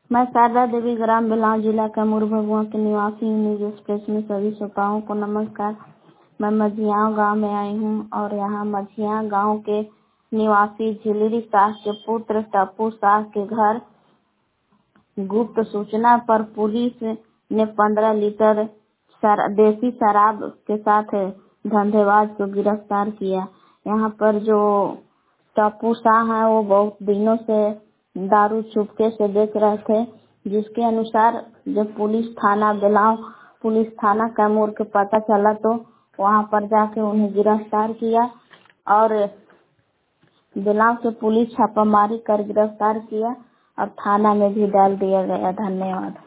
मैं शारदा देवी ग्राम बिलाव जिला कैमूर भगवा के निवासी हूँ। न्यूज एक्सप्रेस में सभी श्रोताओं को नमस्कार। मैं मझियाँ गांव में आई हूँ और यहाँ मझियाँ गांव के निवासी झिलरी शाह के पुत्र टप्पू शाह के घर गुप्त सूचना पर पुलिस ने 15 लीटर देसी शराब के साथ धंधेबाज को गिरफ्तार किया। यहाँ पर जो टप्पू शाह है वो बहुत दिनों से दारू चुपके से बेच रहे थे, जिसके अनुसार जब पुलिस थाना बिलाव पुलिस थाना कैमूर के पता चला तो वहाँ पर जाके उन्हें गिरफ्तार किया और बिलाव से पुलिस छापामारी कर गिरफ्तार किया और थाना में भी डाल दिया गया। धन्यवाद।